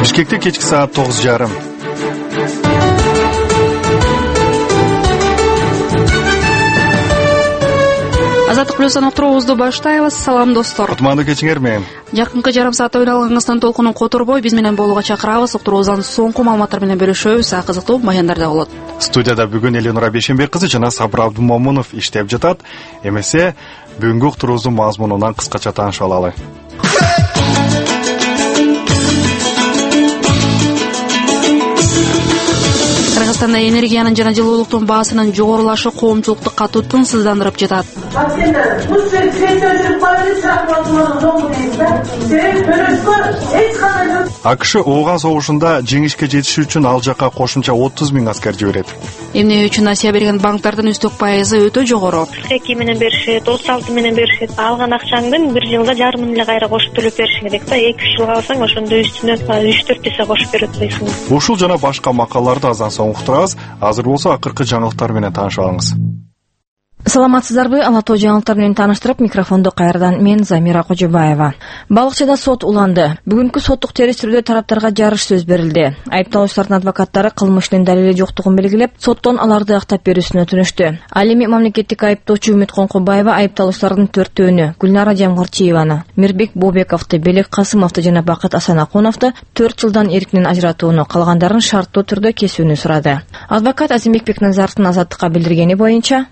Бишкекте кечки саат 9:30. Азаттык плюстан уктуруубузду баштайбыз. Салам достор. Кутмандуу кечиңер мен. Жакынкы жарым саатта уйналгаңыздан толкунун которбой биз менен болууга чакырабыз. Уктуруубуздан соңку маалыматтар менен бөлүшөбүз. Кызыктуу баяндар да болот. Студияда бүгүн Элинура Бейшенбек кызы жана Сабыр Абдумомунов иштеп жатат. Эмесе бүгүнкү уктуруубуздун мазмунунан кыскача таанышып алалы. Кыргызстанда энергиянын жана жылуулуктун баасынын жогорулашы коомчулукту катуу тынчсыздандырып жатат. АКШ Ооган согушунда жеңишке жетишүү үчүн ал жакка кошумча 30 000 аскер жиберет. Эмне үчүн насыя берген банктардын үстөк пайызы өтө жогору. 42 менен беришет, 36 менен беришет. Алган акчаңдын 1 жылга жарымын эле кайра кошуп төлөп беришиң керек да. 2-3 жылга алсаң ошондо үстүнө 3-4 эсе кошуп берип атпайсың. Ушул жана башка макалаларды аздан соң уктурабыз. Азыр болсо акыркы жаңылыктар менен таанышып алыңыз. Саламатсыздарбы? Ала тоо жаңылыктар менен тааныштырып, микрофонду кайрадан мен Замира Кожобаева. Балыкчыда сот уланды. Бүгүнкү соттук териштирүүдө тараптарга жарыш сөз берилди. Айыпталуучулардын адвокаттары кылмыштын далили жоктугун белгилеп, соттон аларды актап берүүсүн өтүнүштү. Ал эми мамлекеттик айыптоочу Үмүт Коңкубаева айыпталуучулардын 4-төөнү Гүлнара Жамгырчиеваны, Мирбек Бобековду, Белек Касымовду жана Бакыт Асанакуновду 4 жылдан эркинен ажыратууну, калгандарын шарттуу түрдө кесүүнү сурады. Адвокат Азимбек Бекназаровдун Азаттыкка билдиргени боюнча,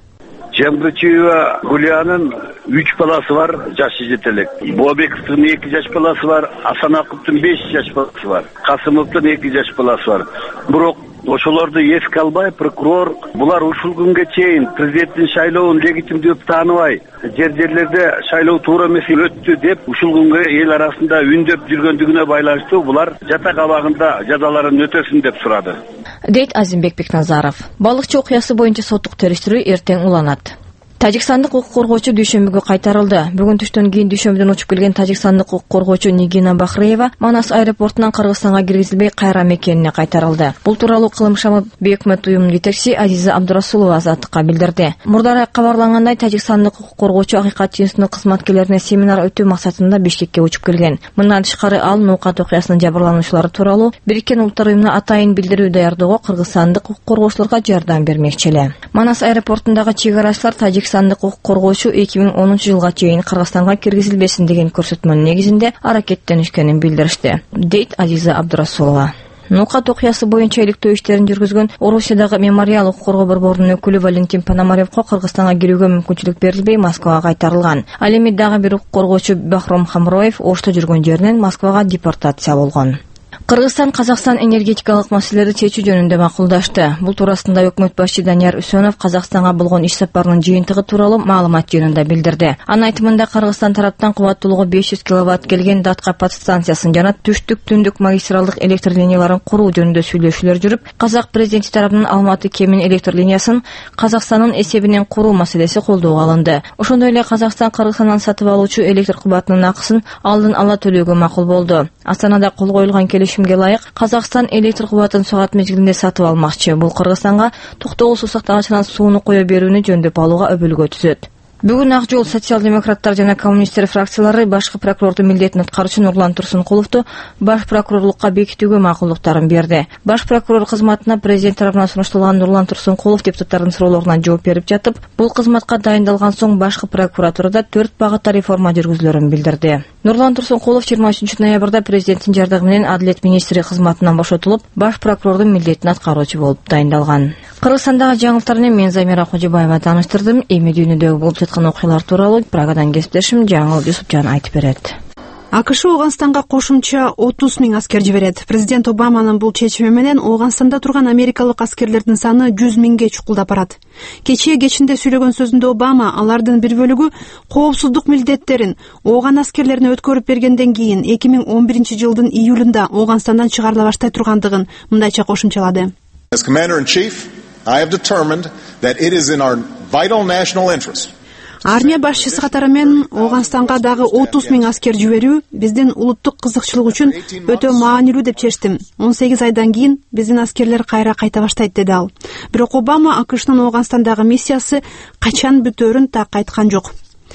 Жамгырчиева Гулянын 3 баласы бар, жашы жетелек. Бобековдун 2 жаш баласы бар, Асанаковдун 5 жаш баласы бар, Касымовдун 2 жаш баласы бар. Бирок ошолорду эске албай, прокурор булар ушул күнгө чейин президенттин шайлоонун легитим деп тааныбай, жерлерде шайлоо туура эмес өттү деп ушул күнгө эл арасында үндөп жүргөндүгүнө байланыштуу булар жатак абагында жазаларын өтөсүн деп сурады. дейт Азимбек Бекназаров. Балыкчы окуясы боюнча соттук териштирүү эртең уланат. Тажикстандык укук коргоочу дүйшөмбүгө кайтарылды. Бүгүн түштөн кийин дүйшөмбүдөн учуп келген тажикстандык укук коргоочу Нигина Бахреева Манас аэропортунан Кыргызстанга киргизилбей кайра мекенине кайтарылды. Бул тууралуу Кылым шамы бейөкмөт уюмунун жетекчиси Азиза Абдурасулова Азаттыкка билдирди. Мурдары кабарлангандай, тажикстандык укук коргоочу акыйкат жүйөсүнүн кызматкерлерине семинар өтүү максатында Бишкекке учуп келген. Мындан тышкары ал Ноокат окуясынын жабырлануучулары тууралуу Бириккен Улуттар уюмуна атайын билдирүү даярдоого кыргызстандык укук коргоочуларга жардам бермекчи эле. Манас аэропортундагы чек арачылар Тажикстандык укук коргоочу 2010 жылга чейин Кыргызстанга киргизилбесин деген көрсөтмөнүн негизинде аракеттенишкенин билдиришти, дейт Азиза Абдурасулова. Ноокат окуясы боюнча иликтөө иштерин жүргүзгөн Орусиядагы мемориал укук коргоо борборунун өкүлү Валентин Пономаревко Кыргызстанга кирүүгө мүмкүнчүлүк берилбей Москвага кайтарылган. Ал эми дагы бир укук коргоочу Бахром Хамроев Ошто жүргөн жеринен Москвага депортация болгон. Кыргызстан Казакстан энергетикалык маселелерди чечүү жөнүндө макулдашты. Бул туурасында өкмөт башчы Данияр Үсөнов Казакстанга болгон иш сапарынын жыйынтыгы тууралуу маалымат жөнүндө билдирди. Анын айтымында Кыргызстан тараптан кубаттуулугу 500 киловатт келген Датка подстанциясын жана түштүк-түндүк магистралдык электр линияларын куруу жөнүндө сүйлөшүүлөр жүрүп, Казак президенти тарабынан Алматы Кемин электр линиясын Казакстандын эсебинен куруу маселеси колдоого алынды. Ошондой эле Казакстан Кыргызстандан сатып алуучу электр кубатынын акысын алдын ала төлөөгө макул болду. Астанада кол коюлган келишимге ылайык Казакстан электр кубатын саат мезгилинде сатып алмакчы. Бул Кыргызстанга токтогул суу сактагычынан сууну кое берүүнү жөндөп алууга өбөлгө түзөт. Бүгүн Ак жол социал-демократтар жана коммунисттер фракциялары башкы прокурордун милдетин аткаруучу Нурлан Турсункуловду баш прокурорлукка бекитүүгө макулдуктарын берди. Баш прокурор кызматына президент тарабынан сунушталган Нурлан Турсункулов депутаттардын суроолоруна жооп берип жатып, бул кызматка дайындалган соң башкы прокуратурада 4 багытта реформа жүргүзүлөрүн билдирди. Нурлан Турсункулов 23 ноябрда президенттин жардамы менен Адилет министри кызматынан бошотулуп, баш прокурордун милдетин аткаруучу болуп дайындалган. Кыргызстандагы жаңылыктар мен Замира Кожобаева тааныштырдым. Эми дүйнөдөгү болуп жаткан окуялар тууралуу Прагадан кесиптешим Жаңыл Юсупжан айтып берет. АКШ Ооганстанга кошумча 30 000 аскер жиберет. Президент Обаманын бул чечими менен Ооганстанда турган америкалык аскерлердин саны 100 000ге чукулдап барат. Кечинде сүйлөгөн сөзүндө Обама алардын бир бөлүгү коопсуздук милдеттерин Ооган аскерлерине өткөрүп бергенден кийин 2011 жылдын июлунда Ооганстандан чыгарыла баштай тургандыгын мындайча кошумчалады. As Commander-in-Chief, I have determined that it is in our vital national interest. Армия башчысы катары мен Ооганстанга дагы 30 000 аскер жиберүү биздин улуттук кызыкчылык үчүн өтө маанилүү деп чечтим. 18 айдан кийин биздин аскерлер кайта баштайт, деди ал. Бирок Обама АКШнын Ооганстандагы миссиясы качан бүтөөрүн так айткан жок.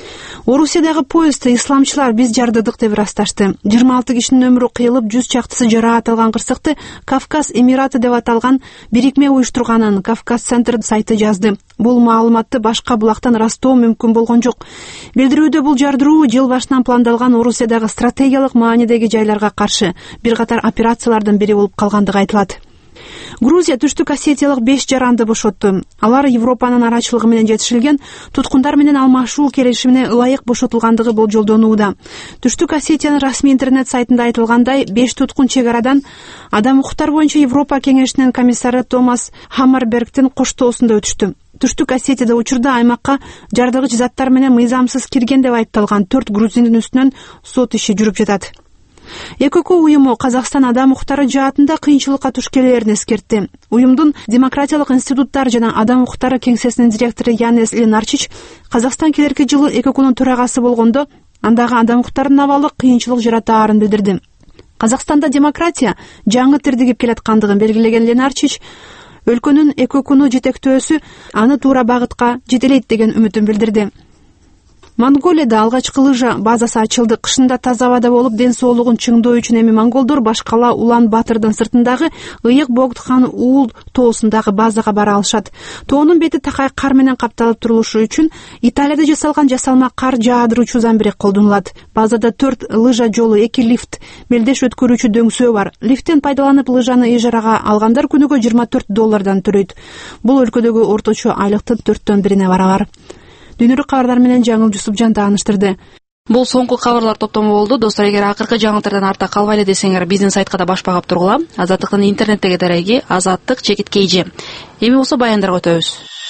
Орусиядагы поездды исламчылар биз жардыдык деп ырасташты. 26 кишинин өмүрү кыйылып, 100 чактысы жараат алган кырсыкты Кавказ Эмираты деп аталган бирикме уюштурганын Кавказ Центр сайты жазды. Бул маалыматты башка булактан ырастоо мүмкүн болгон жок. Билдирүүдө бул жардыруу жыл башынан пландалган Орусиядагы стратегиялык маанидеги жайларга каршы бир катар операциялардын бири болуп калгандыгы айтылат. Грузия Түштүк Осетиялык 5 жаранды бошотту. Алар Европанын арачылыгы менен жетишилген туткундар менен алмашуу келишимине ылайык бошотулгандыгы болжолдонууда. Түштүк Осетиянын расмий интернет сайтында айтылгандай, 5 туткун чек арадан адам укуктар боюнча Европа кеңешинин комиссары Томас Хаммарбергдин коштоосунда өтүштү. Түштүк Осетияда учурда аймакка жардыгыч заттар менен мыйзамсыз кирген деп айыпталган 4 грузиндин үстүнөн сот иши жүрүп жатат. ЭКК уюму Казакстан адам укуктары жаатында кыйынчылыкка туш келерин эскертти. Уюмдун демократиялык институттар жана адам укуктары кеңсесинин директору Янес Ленарчич Казакстан келерки жылы ЭККнун төрагасы болгондо андагы адам укуктарынын абалы кыйынчылык жаратаарын билдирди. Казакстанда демократия жаңы тирдигип келаткандыгын белгилеген Ленарчич өлкөнүн ЭККну жетектөөсү аны туура багытка жетелейт деген үмүтүн билдирди. Монголияда алгачкы лыжа базасы ачылды. Кышында таза абада болуп, ден соолугун чыңдоо үчүн эми монголдор башкала Улан Батырдын сыртындагы Ыйык Богдхан Уул тоосундагы базага бара алышат. Тоонун бети такай кар менен капталып турулушу үчүн Италияда жасалган жасалма кар жаадыруучу замбирек колдонулат. Базада 4 лыжа жолу, 2 лифт, мелдеш өткөрүүчү дөңсөө бар. Лифттен пайдаланып лыжаны ижарага алгандар күнүгө $24 төлөйт. Бул өлкөдөгү орточо айлыктын 4/1 барабар. Дүйнөлүк кабарлар менен Жаңыл Жусупжан таанышдырды. Бул соңку кабарлар топтому болду. Достор, эгер акыркы жаңылыктардан артта калбайлы десеңер, биздин сайтка да баш багып тургула. Азаттыктын интернеттеги дареги azattyk.kg. Эми болсо баяндарга өтөбүз.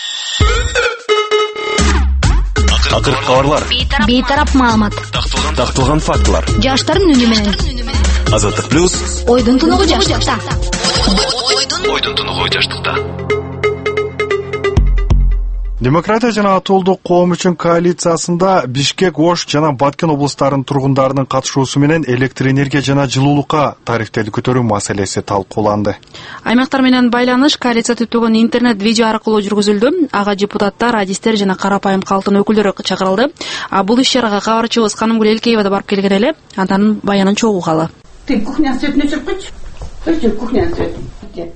Акыркы кабарлар. Бейтарап маалымат. Такталган фактылар. Жаштардын үнү менен. Азаттык плюс. Ойдун тунугу жаштыкта. Ойдун тунугу жаштыкта. Демократия жана Атуулдук коом үчүн коалициясында Бишкек, Ош жана Баткен облустарынын тургундарынын катышуусу менен электр энергия жана жылуулукка тарифтерди көтөрүү маселеси талкууланды. Аймактар менен байланыш коалиция түптөгөн интернет видео аркылуу жүргүзүлдү. Ага депутаттар, адистер жана карапайым калктын өкүлдөрү чакырылды. Бул иш-чарага кабарчыбыз Канымгүл Элкеева да барып келген эле. Андан баянын чогуугалы. Ты кухня светин өчүрүп койчу. Өчүр кухня светин.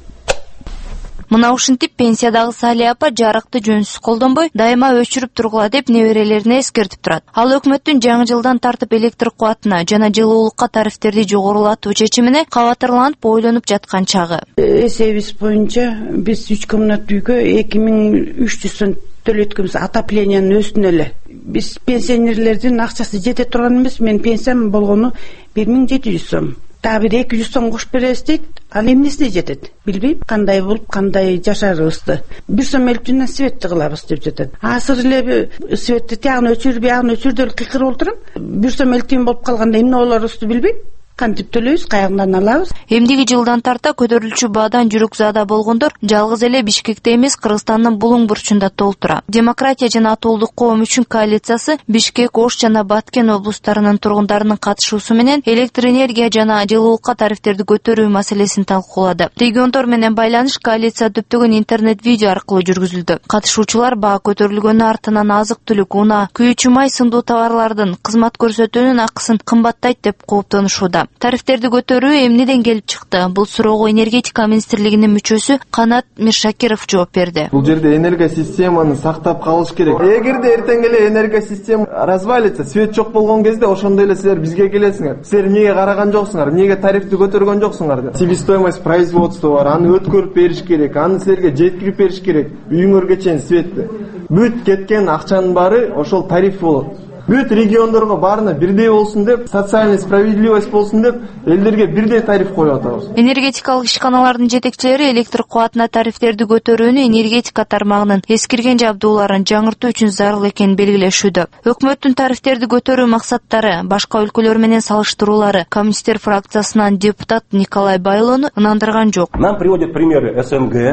Мына ушинтип пенсиядагы Сали апа жарыкты жөнсүз колдонбой, дайыма өчүрүп тургула деп неберелерине эскертип турат. Ал өкмөттүн жаңы жылдан тартып электр кубатына жана жылуулукка тарифтерди жогорулатуу чечимине кабатырланып ойлонуп жаткан чагы. Эсебибиз боюнча биз 3 комнат үйгө 2300 сом төлөткөнбүз отоплениянын өстүнө эле. Биз пенсионерлердин акчасы жете турган эмес. Мен пенсиям болгону 1700 сом. Дагы 200 сом кошуп беребиз дейт. Ал эмнесине жетет? Билбейм, кандай болуп, кандай жашарыбызды. 1 сом элчүнөн свет кылабыз деп жатат. Азыр эле светти тягын өчүр, биягын өчүр деп кыйкырып отурам. 1 сом элчүн болуп калганда эмне болорубузду билбейм. Кантип төлөйбүз, каягынан алабыз. Эмдиги жылдан тарта көтөрүлчү баадан жүрөк заада болгондор жалгыз эле Бишкекте эмес, Кыргызстандын Булуң бурчунда толтура. Демократия жана Атуулдук коом үчүн коалициясы Бишкек, Ош жана Баткен облустарынын тургундарынын катышуусу менен электр энергия жана жылуулукка тарифтерди көтөрүү маселесин талкуулады. Региондор менен байланыш коалиция түптөгөн интернет видео аркылуу жүргүзүлдү. Катышуучулар баа көтөрүлгөнү артынан азык-түлүк, унаа, күйүүчү май сындуу товарлардын кызмат көрсөтүүнүн акысын кымбаттайт деп кооптонушууда. Тарифтерди көтөрүү эмнеден келип чыкты? Бул суроого энергетика министрлигинин мүчөсү Канат Миршакиров жооп берди. Бул жерде энергия системаны сактап калыш керек. Эгерде эртең эле энергия система развалится, свет жок болгон кезде ошондой эле силер бизге келесиңер. Силер эмнеге караган жоксуңар? Эмнеге тарифти көтөргөн жоксуңар деп. Себестоимость производства бар, аны өткөрүп бериш керек, аны силерге жеткирип бериш керек. Үйүңөргө чейин светти. Бүт кеткен акчанын баары ошол тариф болот. Бүт региондорго баарына бирдей болсун деп, социальный справедливость болсун деп, элдерге бирдей тариф коюп атабыз. Энергетикалык ишканалардын жетекчилери электр кубатына тарифтерди көтөрүүнү энергетика тармагынын эскирген жабдууларын жаңыртуу үчүн зарыл экенин белгилешүүдө. Өкмөттүн тарифтерди көтөрүү максаттары, башка өлкөлөр менен салыштыруулары коммунисттер фракциясынан депутат Николай Байлону ынандырган жок. Нам приводят примеры СНГ,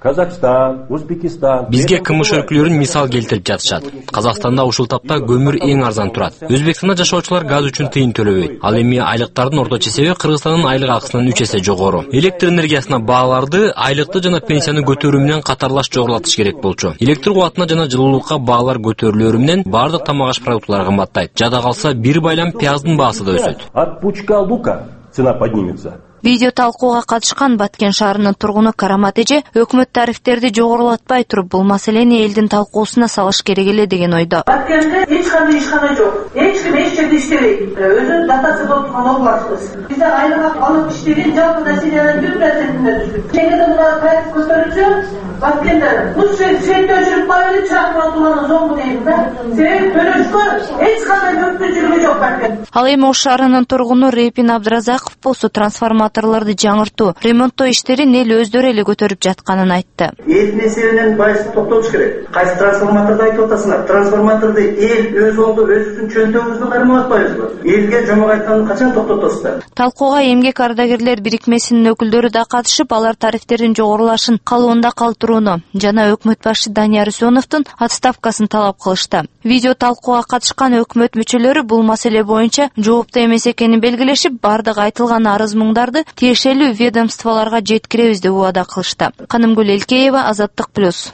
Казахстан, Өзбекистан. Бизге кмш өлкөлөрүн мисал келтирип жатышат. Казакстанда ушул тапта көмүр эң арзан турат. Өзбекстанда жашоочулар газ үчүн тыйын төлөбөйт. Ал эми айлыктардын орточо эсеби Кыргызстандын айлык акысынан 3 эсе жогору. Электр энергиясына бааларды айлыкты жана пенсияны көтөрүү менен катарлаш жогорулатыш керек болчу. Электр кубатына жана жылуулукка баалар көтөрүлөрү менен бардык тамак аш продуктлары кымбаттайт. Жада калса бир байлам пияздын баасы да өсөт. От пучка лука цена поднимется. Видео талкууга катышкан Баткен шаарынын тургуну Карамат эже өкмөт тарифтерди жогорулатпай туруп бул маселени элдин талкуусуна салыш керек эле деген ойдо. Баткенде эч кандай ишкана жок. Эч ким эч жерде иштебейт. Өзүнүн датасы болуп турган областыбыз. Бизде айлык алып иштеген жалпы населенин бүт процентине түшүп. Эгерде мына тариф көтөрүлсө, Баткенде бул свет өчүрүп коюлу чакырып турган зомбу дейм да. Себеби төлөшкө эч кандай мүмкүнчүлүгү жок Баткен. Ал эми Ош шаарынын тургуну Репин Абдразаков болсо трансформаторлорду жаңыртуу, ремонттоо иштерин эл өздөрү эле көтөрүп жатканын айтты. Эл несебинен байсы токтолуш керек. Кайсы трансформаторду айтып атасыңар? Трансформаторду эл өз олду өзүнүн чөнтөгүбүздү кармап атпайбызбы? Элге жомок айтканды качан токтотосуздар? Талкууга эмгек ардагерлер бирикмесинин өкүлдөрү да катышып, алар тарифтердин жогорулашын калыбында калтырууну жана өкмөт башчы Данияр Үсөновдун отставкасын талап кылышты. Видео талкууга катышкан өкмөт мүчөлөрү бул маселе боюнча жооптуу эмес экенин белгилешип, бардык айтылган арыз муңдарды тиешелүү ведомстволорго жеткиребиз деп убада кылышты. Канымгүл Элкеева, Азаттык плюс.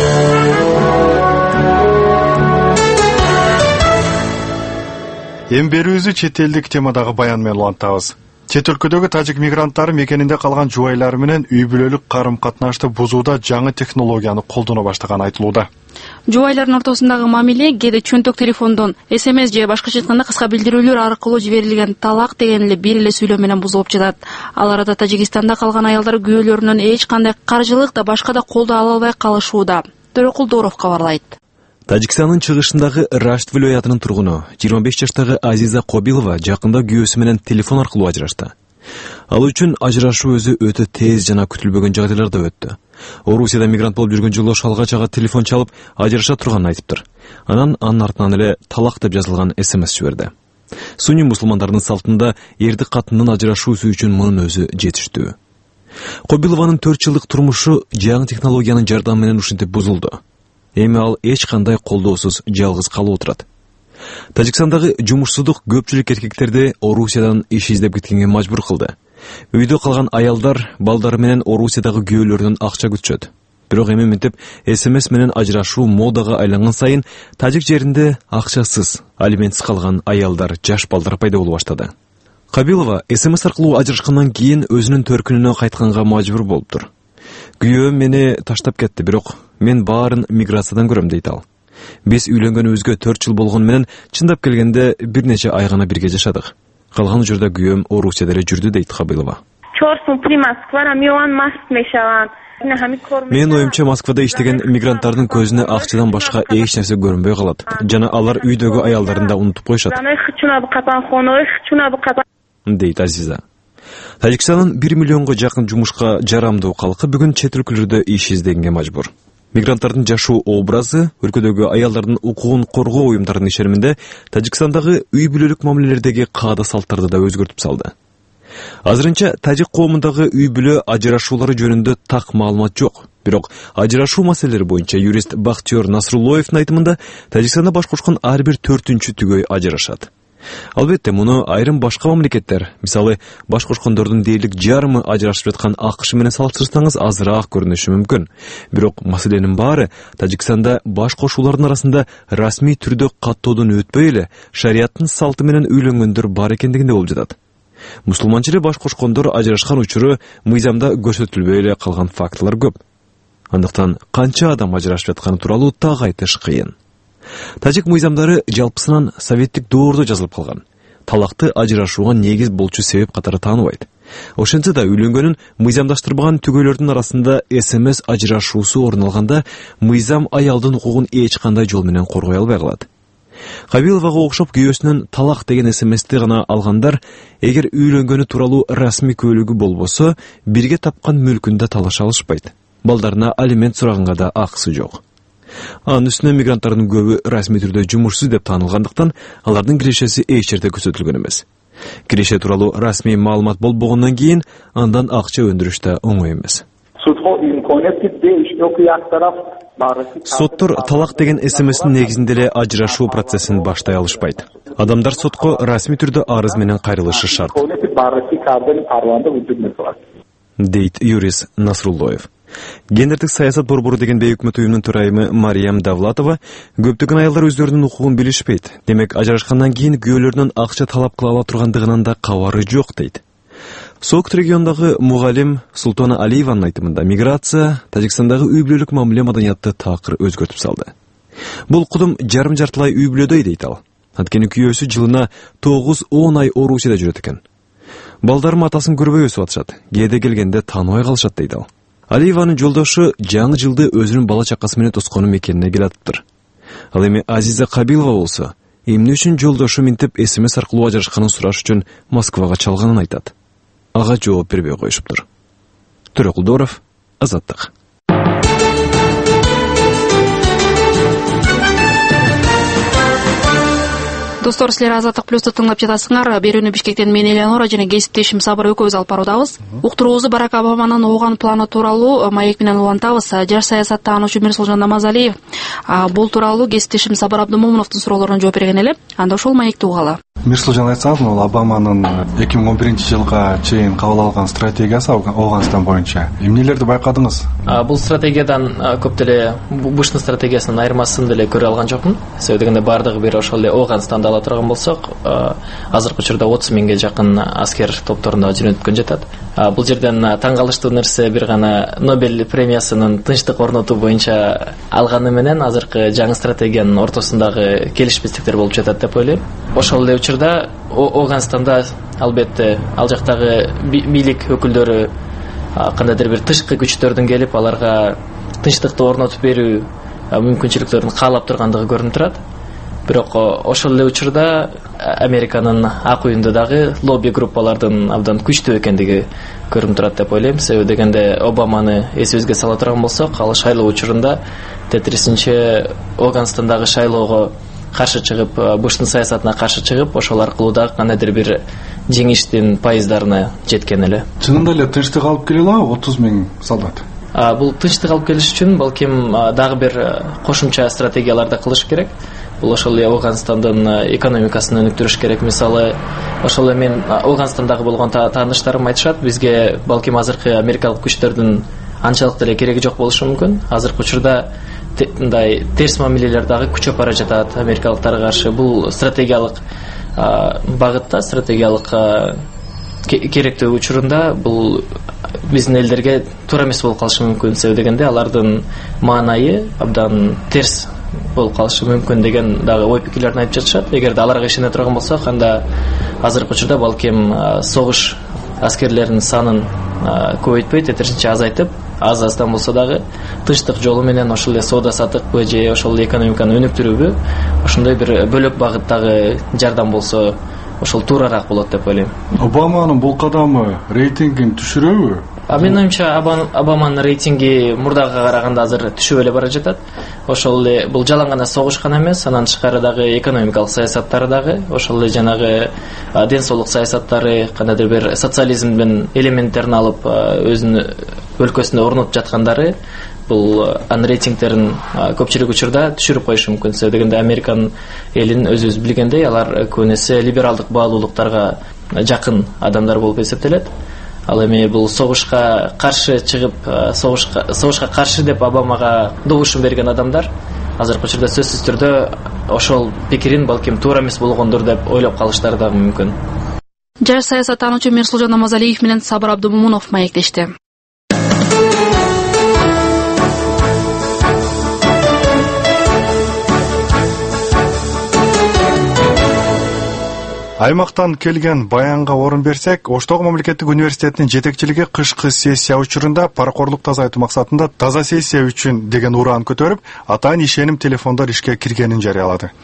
Эми берүүбүздү чет элдик темадагы баян менен улантабыз. Чет өлкөдөгү тажик мигранттары мекенинде калган жубайлары менен үй бүлөлүк карым катнашты бузууда жаңы технологияны колдоно баштаганы айтылууда. Жубайлардын ортосундагы мамиле кээде чөнтөк телефондон СМС же башкача айтканда кыска билдирүүлөр аркылуу жиберилген талак деген эле бир эле сүйлөө менен бузулуп жатат. Ал арада Тажикстанда калган аялдар күйөөлөрүнөн эч кандай каржылык да башка да колдоо ала албай калышууда. Төрөкулдуров кабарлайт. Тажикстандын чыгышындагы Рашт вилоятынын тургуну 25 жаштагы Азиза Кобилова жакында күйөөсү менен телефон аркылуу ажырашты. Ал үчүн ажырашуу өзү өтө тез жана күтүлбөгөн жагдайларда өттү. Орусияда мигрант болуп жүргөн жолдошу алгач ага телефон чалып ажыраша турганын айтыптыр. Анан анын артынан эле талак деп жазылган СМС жиберди. Сунни мусулмандардын салтында эрди катындын ажырашуусу үчүн мунун өзү жетиштүү. Кобилованын 4 жылдык турмушу жаңы технологиянын жардамы менен ушинтип бузулду. Эми ал эч кандай колдоосуз жалгыз калып отурат. Тажикстандагы жумушсуздук көпчүлүк эркектерди Орусиядан иш издеп кеткенге мажбур кылды. Үйдө калган аялдар балдары менен Орусиядагы күйөөлөрүнөн акча күтүшөт. Бирок эми мынтип СМС менен ажырашуу модага айланган сайын тажик жеринде акчасыз, алиментсиз калган аялдар, жаш балдар пайда боло баштады. Кабилова СМС аркылуу ажырашкандан кийин өзүнүн төркүнүнө кайтканга мажбур болуптур. Күйөөм мени таштап кетти, бирок мен баарын миграциядан көрөм дейт ал. Биз үйлөнгөнүбүзгө 4 жыл болгону менен чындап келгенде бир нече ай гана бирге жашадык. Калган учурда күйөөм Орусияда эле жүрдү дейт Кабилова. Мен оюмча Москвада иштеген мигранттардын көзүнө акчадан башка эч нерсе көрүнбөй калат. Жана алар үйдөгү аялдарын да унутуп коюшат. Дейт Азиза. Тажикстандын 1 миллионго жакын жумушка жарамдуу калкы бүгүн чет өлкөлөрдө иш издегенге мажбур. Мигранттардын жашоо образы өлкөдөгү аялдардын укугун коргоо уюмдарынын ишениминде Тажикстандагы үй бүлөлүк мамилелердеги каада салттарды да өзгөртүп салды. Азырынча тажик коомундагы үй бүлө ажырашуулары жөнүндө так маалымат жок. Бирок ажырашуу маселелери боюнча юрист Бактиёр Насруллоевдин айтымында Тажикстанда баш кошкон ар бир 4-чү түгөй ажырашат. Албетте, муну айрым башка мамлекеттер, мисалы баш кошкондордун дээрлик жарымы ажырашып жаткан АКШ менен салыштырсаңыз азыраак көрүнүшү мүмкүн. Бирок маселенин баары Тажикстанда баш кошуулардын арасында расмий түрдө каттоодон өтпөй эле шарияттын салты менен үйлөнгөндөр бар экендигинде болуп жатат. Мусулманча эле баш кошкондор ажырашкан учуру мыйзамда көрсөтүлбөй эле калган фактылар көп. Андыктан канча адам ажырашып жатканы тууралуу так айтыш кыйын. Тажик мыйзамдары жалпысынан советтик доордо жазылып калган. Талакты ажырашууга негиз болчу себеп катары тааныбайт. Ошентсе да үйлөнгөнүн мыйзамдаштырбаган түгөйлөрдүн арасында СМС ажырашуусу орун алганда мыйзам аялдын укугун эч кандай жол менен коргой албай калат. Кабиловага окшоп күйөөсүнөн талак деген СМСти гана алгандар, эгер үйлөнгөнү тууралуу расмий көлүгү болбосо, бирге тапкан мүлкүндө талаша алышпайт. Балдарына алимент сураганга да акысы жок. Анын үстүнө мигранттардын көбү расмий түрдө жумушсуз деп таанылгандыктан алардын кирешеси эч жерде көрсөтүлгөн эмес. Киреше тууралуу расмий маалымат болбогондон кийин андан акча өндүрүш да оңой эмес. Соттор талак деген СМС'ин негизинде эле ажырашуу процессин баштай алышпайт. Адамдар сотко расмий түрдө арыз менен кайрылышы шарт, дейт юрист Насруллоев. Гендердик саясат борбору деген бейөкмөт уюмдун төрайымы Мариям Давлатова көптөгөн аялдар өздөрүнүн укугун билишпейт. Демек ажырашкандан кийин күйөөлөрүнөн акча талап кыла ала тургандыгынан да кабары жок дейт. Сокут региондагы мугалим Султана Алиеванын айтымында миграция Тажикстандагы үй-бүлөлүк мамиле маданиятты такыр өзгөртүп салды. Бул кудум жарым-жартылай үй-бүлөдөй дейт ал. Анткени күйөөсү жылына 9-10 ай Орусияда жүрөт экен. Балдарым атасын көрбөй өсүп атышат, кээде келгенде тааныбай калышат дейт ал. Алиеванын жолдошу жаңы жылды өзүнүн бала чакасы менен тоскону мекенине келатыптыр. Ал эми Азиза Кабилова болсо, эмне үчүн жолдошу минтип СМС аркылуу ажырашканын сураш үчүн Москвага чалганын айтат. Ага жооп бербей коюшуптур. Төрөкулдоров, Азаттык. Достор, силер Азаттык плюсту тыңдап жатасыңар. Берүүнү Бишкектен мен Элеонора жана кесиптешим Сабыр экөөбүз алып баруудабыз. Уктуруубузду Барак Обаманын ооған планы тууралуу маек менен улантабыз. Жаш саясаттануучу Мирсулжан Намазалиев бул тууралуу кесиптешим Сабыр Абдымомуновдун суроолоруна жооп берген эле. Анда ошол маекти угалы. Мирсулжан, айтсаңыз, бул Обаманын 2011-жылга чейин кабыл алган стратегиясы Афганистан боюнча эмнелерди байкадыңыз? Бул стратегиядан көп деле Буштун стратегиясынын айырмасын деле көрө алган жокмун. Себеби дегенде бардыгы бир ошол эле Афганистанда ала турган болсок, азыркы учурда 30 миңге жакын аскер топторунда жөнөткөн жатат. Бул жерден таң калыштуу нерсе бир гана Нобель премиясынын тынчтык орнотуу боюнча алганы менен азыркы жаңы стратегиянын ортосундагы келишпестиктер болуп жатат деп ойлойм. Ошол эле учурда Афганистанда албетте ал жактагы бийлик өкүлдөрү кандайдыр бир тышкы күчтөрдүн келип аларга тынчтыкты орнотуп берүү мүмкүнчүлүктөрүн каалап тургандыгы көрүнүп турат. Бирок ошол эле учурда Американын ак үйүндө дагы лобби группалардын абдан күчтүү экендиги көрүнүп турат деп ойлойм. Себеби дегенде Обаманы эсибизге сала турган болсок, ал шайлоо учурунда тетирисинче Афганистандагы шайлоого каршы чыгып, Буштун саясатына каршы чыгып, ошол аркылуу дагы кандайдыр бир жеңиштин пайыздарына жеткен эле. Чынында эле тынчтык алып келе алабы 30 миң солдат? Бул тынчтык алып келиш үчүн балким дагы бир кошумча стратегияларды кылыш керек. Бул ошол эле Афганистандын экономикасын өнүктүрүш керек. Мисалы, ошол эле мен Афганистандагы болгон тааныштарым айтышат, бизге балким азыркы америкалык күчтөрдүн анчалык деле кереги жок болушу мүмкүн. Азыркы учурда мындай терс мамилелер дагы күчөп бара жатат америкалыктарга каршы. Бул стратегиялык багытта, стратегиялык керектүү учурунда бул биздин элдерге туура эмес болуп калышы мүмкүн. Себеби дегенде алардын маанайы абдан терс болуп калышы мүмкүн деген дагы ой пикирлерин айтып жатышат. Эгерде аларга ишене турган болсок, анда азыркы учурда балким согуш аскерлеринин санын көбөйтпөй, тетирисинче азайтып, аз-аздан болсо дагы тынчтык жолу менен ошол эле соода саттыкпы же ошол эле экономиканы өнүктүрүүбү, ошондой бир бөлөк багыттагы жардам болсо, ошол туурараак болот деп ойлойм. Обаманын бул кадамы рейтингин түшүрөбү? Менин оюмча Обаманын рейтинги мурдага караганда азыр түшүп эле бара жатат. Ошол эле бул жалаң гана согуш гана эмес, анан тышкары дагы экономикалык саясаттары дагы, ошол эле жанагы ден соолук саясаттары, кандайдыр бир социализмдин элементтерин алып өзүнүн өлкөсүндө орнотуп жаткандары бул анын рейтингтерин көпчүлүк учурда түшүрүп коюшу мүмкүн. Себеби дегенде Американын элин өзүбүз билгендей, алар көбүнесе либералдык баалуулуктарга жакын адамдар болуп эсептелет. Ал эми бул согушка каршы чыгып, согушка каршы деп Обамага добушун берген адамдар азыркы учурда сөзсүз түрдө ошол пикирин балким туура эмес болгондур деп ойлоп калыштары дагы мүмкүн. Жаш саясаттануучу Мирсулжан Намазалиев менен Сабыр Абдымомунов маектешти. Аймактан келген баянга орун берсек, Оштогу мамлекеттик университетинин жетекчилиги кышкы сессия учурунда паракорлукту азайтуу максатында таза сессия үчүн деген ураан көтөрүп, атайын ишеним телефондор ишке киргенин жарыялады.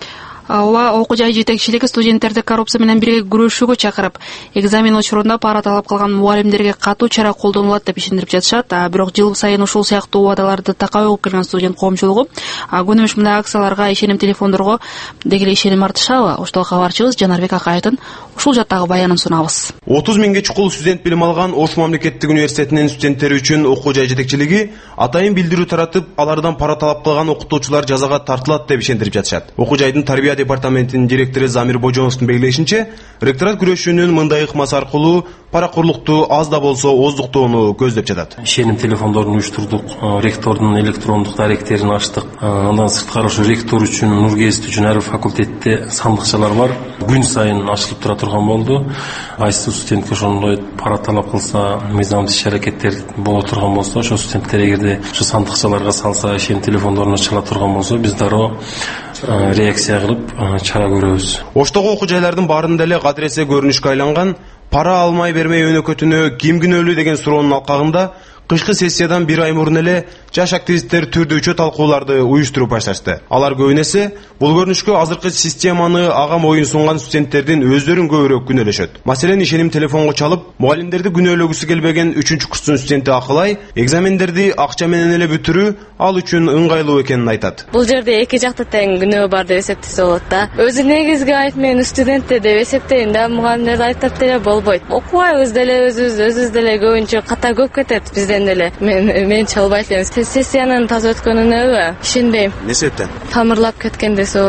Ула окуу жай жетекчилиги студенттерди коррупция менен бирге күрөшүүгө чакырып, экзамен учурунда пара талап кылган мугалимдерге катуу чара колдонулат деп ишендирип жатышат. Бирок жыл сайын ушул сыяктуу убадаларды такай угуп келген студент коомчулугу күнөмүш мындай акцияларга ишеним телефондорго дегеле ишеним артышабы? Ошол кабарчыбыз Жанарбек Акаевдин ушул жаттагы баянын сунабыз. 30 миңге чукул студент билим алган Ош мамлекеттик университетинин студенттери үчүн окуу жай жетекчилиги атайын билдирүү таратып, алардан пара талап кылган окутуучулар жазага тартылат деп ишендирип жатышат. Окуу жайдын тарбия департаментинин директору Замир Божоновдун белгилешинче, ректорат күрөшүүнүн мындай ыкмасы аркылуу паракорлукту аз да болсо оздуктоону көздөп жатат. Ишеним телефондорун уюштурдук, ректордун электрондук даректерин ачтык. Андан сырткары ушу ректор үчүн, Нургезит үчүн ар факультетте сандыкчалар бар. Күн сайын ачылып тура турган болду. Кайсы студентке ошондой пара талап кылса, мыйзамдуу иш-аракеттер боло турган болсо, ошо студенттер эгерде ошо сандыкчаларга салса, ишеним телефондорун чала турган болсо, биз дароо реакция кылып чара көрөбүз. Оштогу окуу жайлардын баарында эле кадыресе көрүнүшкө айланган пара алмай бермей өнөкөтүнө ким күнөөлүү деген суроонун алкагында кышкы сессиядан бир ай мурун эле жаш активисттер түрдүүчө талкууларды уюштуруп башташты. Алар көбүн эсе бул көрүнүшкө азыркы системаны ага моюн сунган студенттердин өздөрүн көбүрөөк күнөөлөшөт. Маселен, ишеним телефонго чалып, мугалимдерди күнөөлөгүсү келбеген 3-курстун студенти Акылай экзамендерди акча менен эле бүтүрүү ал үчүн ыңгайлуу экенин айтат. Бул жерде эки жакта тең күнөө бар деп эсептесе болот да. Өзү негизги айып мен студентте деп эсептейм да, мугалимдерди айыптап деле болбойт. Окубайбыз деле өзүбүз деле көбүнчө ката көп кетет бизден деле. Мен чалбайт элем. Сессиянын таза өткөнүнө ишенбейм. Не себептен? Тамырлап кеткен десе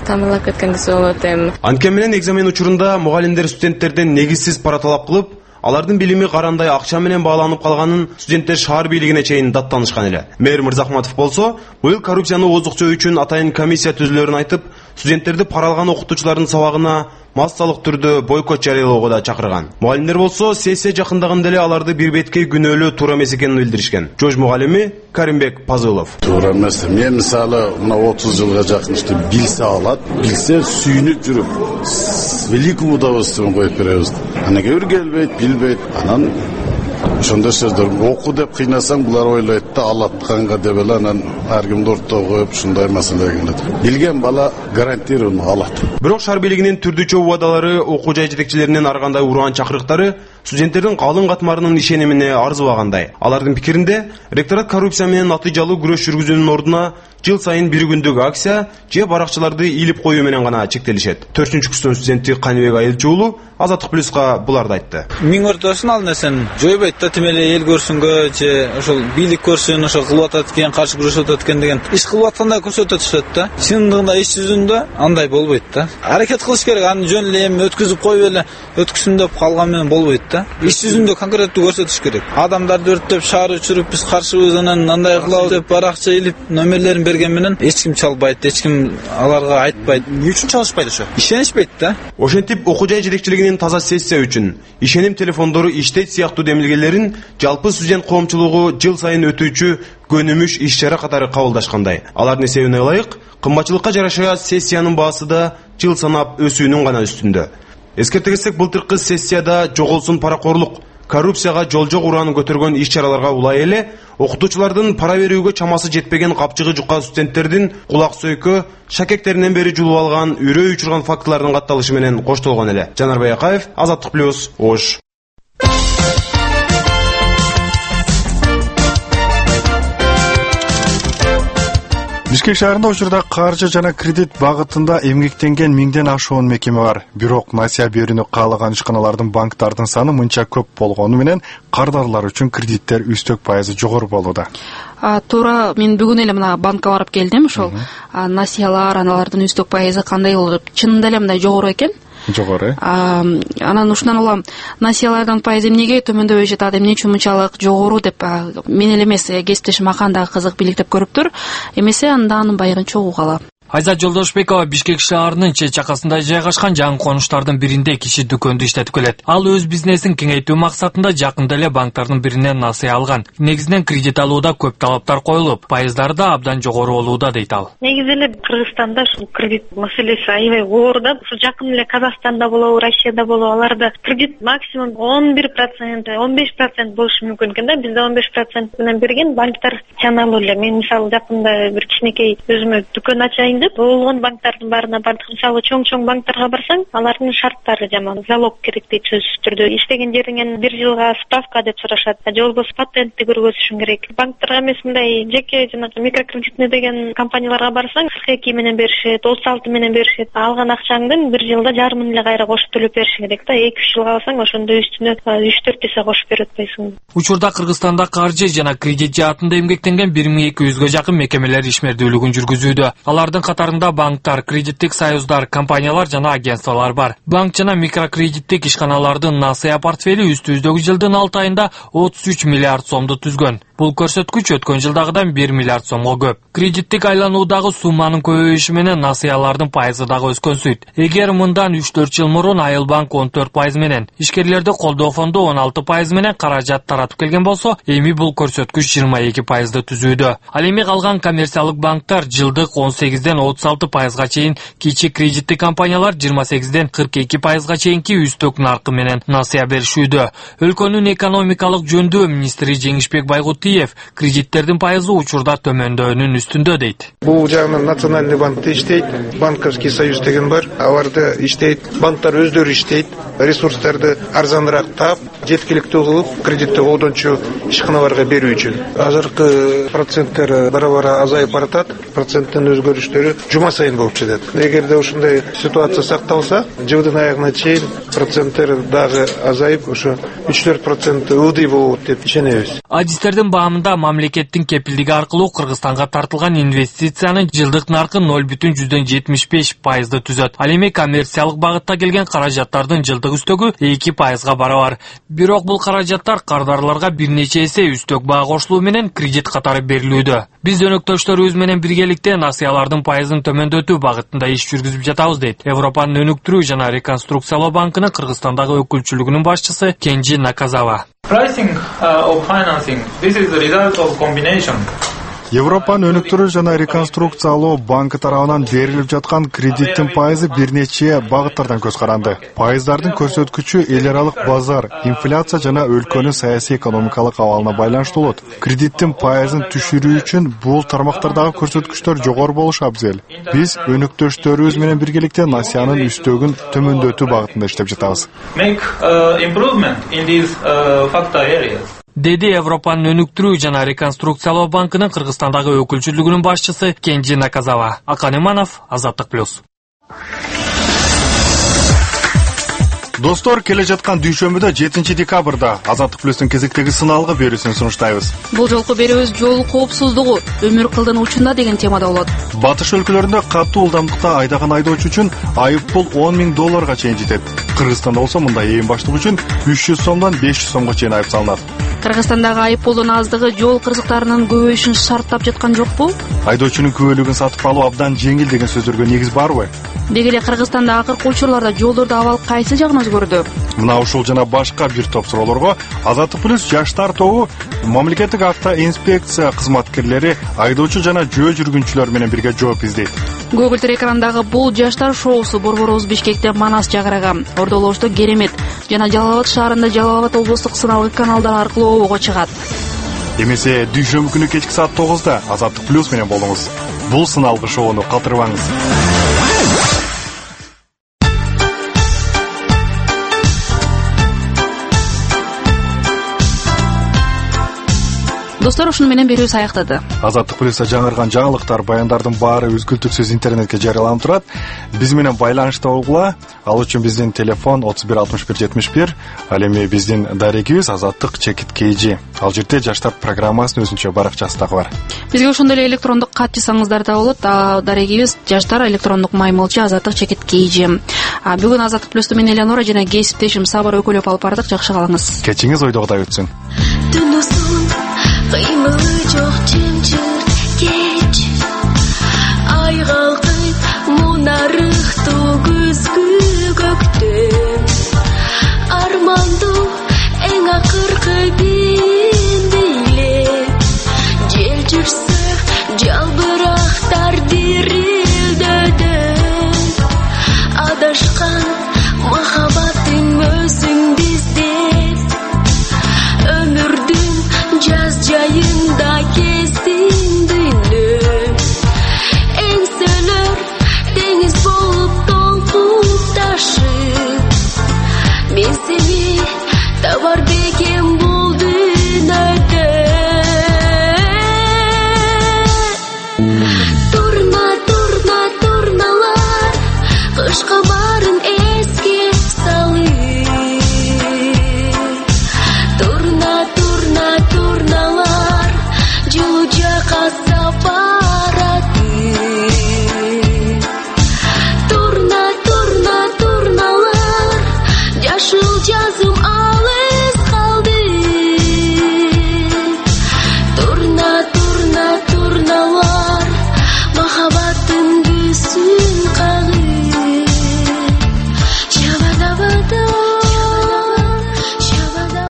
болот эми. Анткени менен экзамен учурунда мугалимдер студенттерден негизсиз пара талап кылып, алардын билими карандай акча менен бааланып калганын студенттер шаар бийлигине чейин даттанышкан эле. Мэр Мырзахматов болсо, быйыл коррупцияны оздукчоо үчүн атайын комиссия түзүлөрүн айтып, студенттерди пара алган окутуучулардын сабагына массалык түрдө бойкот жарыялоого да чакырган. Мугалимдер болсо, сессия жакындаганда эле аларды бир беткей күнөөлөө туура эмес экенин билдиришкен. Жош мугалими Каримбек Пазылов. Туура эмес. Мен мисалы мына 30 жылга жакын ишти билсе алат, билсе сүйүнүп жүрүп, с великим удовольствием коюп беребиз. Ана кээ келбейт, билбейт, анан ошондой сөздөр оку деп кыйнасаң булар ойлойт да алатканга деп эле анан ар кимди ортого коюп ушундай маселеге келет. Билген бала гарантированно алат. Бирок шаар бийлигинин түрдүүчө убадалары, окуу жай жетекчилеринин ар кандай ураан чакырыктары студенттердин калың катмарынын ишенимине арзыбагандай. Алардын пикиринде, ректорат коррупция менен натыйжалуу күрөш жүргүзүүнүн ордуна жыл сайын бир күндүк акция же баракчаларды ийилип коюу менен гана чектелишет. 4-курстун студенти Каныбек Айылчы уулу Азаттык плюска буларды айтты. Миң ортосун ал нерсени жойбойт да, тим эле эл көрсүнгө же ошол бийлик көрсүн, ошол кылып атат экен, каршы күрөшүп атат экен деген иш кылып аткандай көрсөтө түшөт да. Чындыгында иш жүзүндө андай болбойт да. Аракет кылыш керек, аны жөн эле эми өткүзүп коюп эле өткүсүн деп калган менен болбойт да. Иш жүзүндө конкреттүү көрсөтүш керек. Адамдарды өрттөп, шаар өчүрүп, биз каршыбыз анан андай кылабыз деп баракча илип номерлерин берген менен эч ким чалбайт, эч ким аларга айтпайт. Эмне үчүн чалышпайт ошо? Ишенишпейт да. Ошентип окуу жай жетекчилигинин таза сессия үчүн ишеним телефондору иштейт сыяктуу демилгелерин жалпы студент коомчулугу жыл сайын өтүүчү көнүмүш иш-чара катары кабылдашкандай. Алардын эсебине ылайык, кымбатчылыкка жараша сессиянын баасы да жыл санап өсүүнүн гана үстүндө. Эскерте кетсек, былтыркы сессияда жоголсун паракорлук, коррупцияга жол жок ураанын көтөргөн иш-чараларга улай эле окутуучулардын пара берүүгө чамасы жетпеген капчыгы жуккан студенттердин кулак сөйкө, шакектеринен бери жулуп алган, үрөй учурган фактылардын катталышы менен коштолгон эле. Жанарбек Акаев, Азаттык плюс, Ош. Бишкек шаарында учурда каржы жана кредит багытында эмгектенген 1000ден ашуун мекеме бар. Бирок насыя берүүнү каалаган ишканалардын, банктардын саны мынча көп болгону менен кардарлар үчүн кредиттер үстөк пайызы жогору болууда. Туура мен бүгүн эле мына банкка барып келдим, ошол насыялар, аналардын үстөк пайызы кандай болуп, чынында эле мындай жогору экен. Жогору. Анан ушундан улам насыялардын пайызы эмнеге төмөндөбөй жатат, эмне үчүн мынчалык жогору деп мен эле эмес, кесиптешим Ахан дагы кызык бийликтеп көрүптүр. Эмесе анда анын байырын чогууга. Айзат Жолдошбекова Бишкек шаарынын чет жакасында жайгашкан жаңы конуштардын биринде киши дүкөндү иштетип келет. Ал өз бизнесин кеңейтүү максатында жакында эле банктардын биринен насыя алган. Негизинен кредит алууда көп талаптар коюлуп, пайыздары да абдан жогору болууда дейт ал. Негизи эле Кыргызстанда ушул кредит маселеси аябай оор да. Ушу жакын эле Казакстанда болобу, Россияда болобу, аларда кредит максимум 11%, 15% болушу мүмкүн экен да. Бизде 15% менен берген банктар чаналуу эле. Мен мисалы жакында бир кичинекей өзүмө дүкөн ачайын чейиндүү болгон банктардын баарына бардык. Мисалы чоң банктарга барсаң, алардын шарттары жаман. Залог керек дейт сөзсүз түрдө. Иштеген жериңен 1 жылга справка деп сурашат. Же болбосо патентти көргөзүшүң керек. Банктарга эмес, мындай жеке жанагы микрокредитный деген компанияларга барсаң, 42 менен беришет, 36 менен беришет. Алган акчаңдын 1 жылда жарымын эле кайра кошуп төлөп бериш керек да. 2-3 жылга алсаң, ошондо үстүнө 3-4 эсе кошуп берип атпайсың. Учурда Кыргызстанда каржы жана кредит жаатында эмгектенген 1200га жакын мекемелер ишмердүүлүгүн жүргүзүүдө. Алардын катарында банктар, кредиттик союздар, компаниялар жана агентстволор бар. Банк жана микрокредиттик ишканалардын насыя портфели үстүбүздөгү жылдын 6 айында 33 миллиард сомду түзгөн. Бул көрсөткүч өткөн жылдагыдан 1 миллиард сомго көп. Кредиттик айлануудагы сумманын көбөйүшү менен насыялардын пайызы дагы өскөнсүйт. Эгер мындан 3-4 жыл мурун Айыл банк 14% менен, ишкерлерди колдоо фонду 16% менен каражат таратып келген болсо, эми бул көрсөткүч 22%ды түзүүдө. Ал эми калган коммерциялык банктар жылдык 18ден 36%га чейин, кичи кредиттик компаниялар 28ден 42%га чейинки үстөк наркы менен насыя беришүүдө. Өлкөнүн экономикалык жөндөм министри Жеңишбек Байгутиев кредиттердин пайызы учурда төмөндөөнүн үстүндө дейт. Бул жагынан Национальный банкте иштейт, банковский союз деген бар, аларда иштейт, банктар өздөрү иштейт, ресурстарды арзаныраак таап, жеткиликтүү кылып, кредитти колдончу ишканаларга берүү үчүн. Азыркы проценттер бара-бара азайып баратат, проценттин өзгөрүштөрү жума сайын болуп жатат. Эгерде ушундай ситуация сакталса, жылдын аягына чейин проценттер дагы азайып, ошо 3-4% ылдый болот деп ишенебиз. Адистердин баамында мамлекеттин кепилдиги аркылуу Кыргызстанга тартылган инвестициянын жылдык наркы 0,75%ды түзөт. Ал эми коммерциялык багытта келген каражаттардын жылдык үстөгү 2%га барабар. Бирок бул каражаттар кардарларга бир нече эсе үстөк баа кошулуу менен кредит катары берилүүдө. Биз өнөктөштөрүбүз менен биргеликте насыялардын пайызын төмөндөтүү багытында иш жүргүзүп жатабыз дейт. Европанын өнүктүрүү жана реконструкциялоо банкынын Кыргызстандагы өкүлчүлүгүнүн башчысы Кенжи Наказава. Pricing of financing, this is the result of combination. Европанын өнүктүрүү жана реконструкциялоо банкы тарабынан берилип жаткан кредиттин пайызы бир нече багыттардан көз каранды. Пайыздардын көрсөткүчү эл аралык базар, инфляция жана өлкөнүн саясий экономикалык абалына байланыштуу болот. Кредиттин пайызын түшүрүү үчүн бул тармактардагы көрсөткүчтөр жогору болушу абзел. Биз өнүктөштөрүбүз менен биргеликте насыянын үстөгүн төмөндөтүү багытында иштеп жатабыз. Make improvement in these factor areas. Деди Европанын өнүктүрүү жана реконструкциялоо банкынын Кыргызстандагы өкүлчүлүгүнүн башчысы Кенжи Наказава. Акан Иманов, Азаттык плюс. Достор, келе жаткан дүйшөмбүдө 7 декабрда Азаттык плюстун кезектеги сыналгы берүүсүн сунуштайбыз. Бул жолку берүүбүз жол коопсуздугу, өмүр кылдын учунда деген темада болот. Батыш өлкөлөрүндө катуу ылдамдыкта айдаган айдоочу үчүн айыппул $10,000 чейин жетет. Кыргызстанда болсо мындай ээн баштык үчүн 300 сомдон 500 сомго чейин айып салынат. Кыргызстандагы айыппулдун аздыгы жол кырсыктарынын көбөйүшүн шарттап жаткан жокпу? Айдоочунун күбөлүгүн сатып алуу абдан жеңил деген сөздөргө негиз барбы? Деги эле Кыргызстанда акыркы учурларда жолдорду абал кайсы жагынан өзгөрдү? Мына ушул жана башка бир топ суроолорго Азаттык плюс жаштар тобу мамлекеттик автоинспекция кызматкерлери, айдоочу жана жөө жүргүнчүлөр менен бирге жооп издейт. Көгүлтүр экрандагы бул жаштар шоусу борборубуз Бишкекте Манас Жагырага, Ордолошто Керемет жана Жалал Абад шаарында Жалал Абад облустук сыналгы каналдар аркылуу обого чыгат. Эмесе дүйшөмбү күнү кечки саат 9-да Азаттык плюс менен болуңуз. Бул сыналгы шоуну калтырбаңыз. Достор, ушуну менен берүүбүз аяктады. Азаттык плюста жаңырган жаңылыктар, баяндардын баары үзгүлтүксүз интернетке жарыяланып турат. Биз менен байланышта болгула. Ал үчүн биздин телефон 31 61 71. Ал эми биздин дарегибиз azattyk@kg. Ал жерде жаштар программасынын өзүнчө баракчасы дагы бар. Бизге ошондой эле электрондук кат жазсаңыздар да болот. Дарегибиз жаштар электрондук маймылча azattyk@kg. Бүгүн Азаттык плюсту мен Элеонора жана кесиптешим Сабыр өкөлөп алып бардык. Жакшы калыңыз. Кечиңиз ойдогудай өтсүн. Кыймылы жок